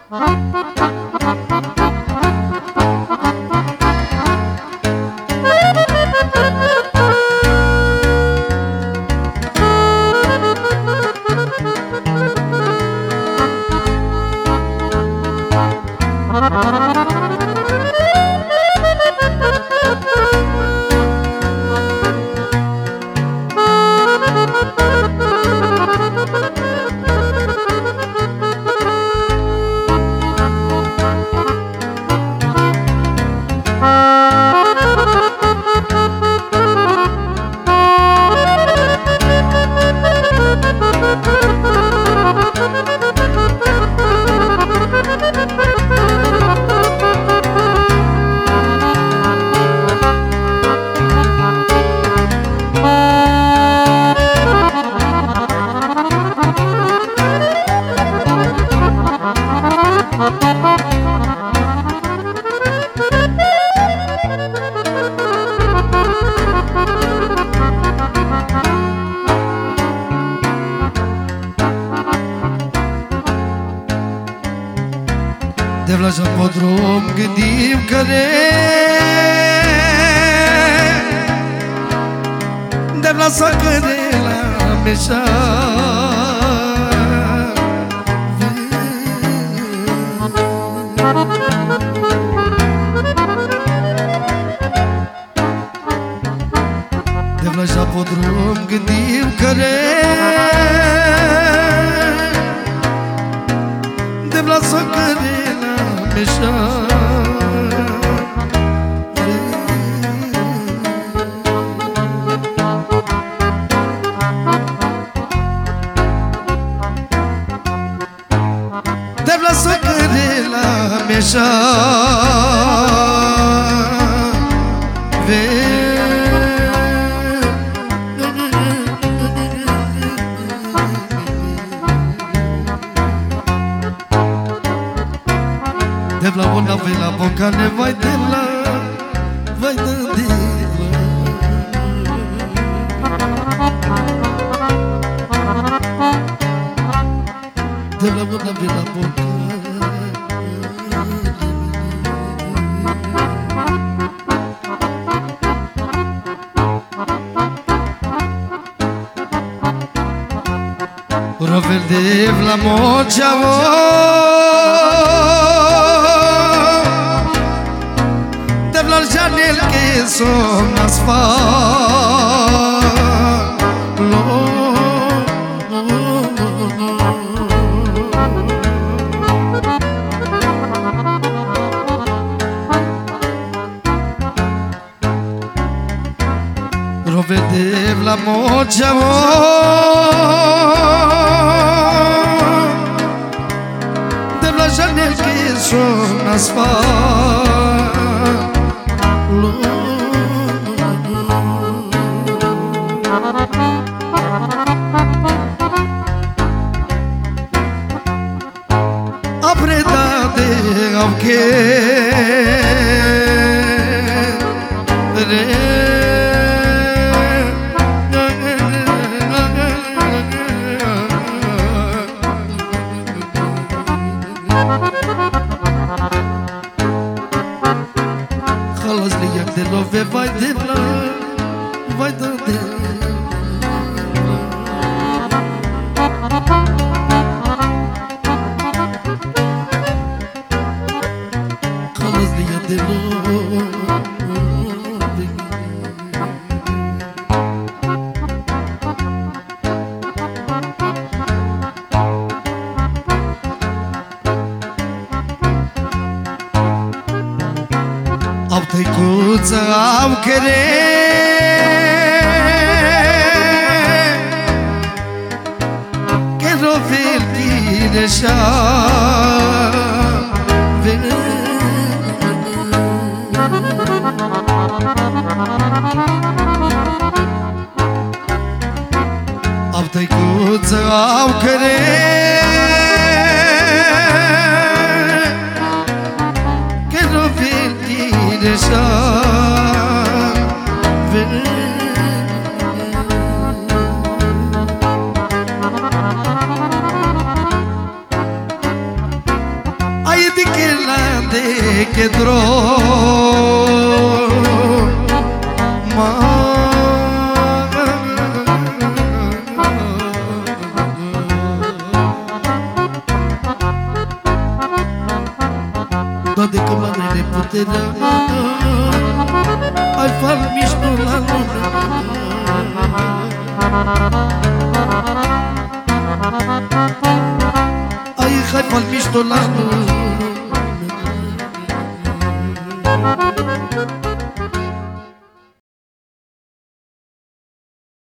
De vlaja pe drum gândim că de vlasa care la meșa De vlaja pe drum gândim că de vlasa care de vlasă care la meșa de vla una ve la boca ne vai de la vai de vla una ve la boca Rovel de vla mocha Janel que son asfalto Rovedev la mocha de la Janel que son asfalto Apredate aunque Halas liyak de love vai de la vai de Halas liyak de love Au tăicuță, au Che rovel tine și-a Au tăicuță, au Che rovel tine și-a de chedro toate cămanele puterea ai fal mișto la lume ai fal mișto la lume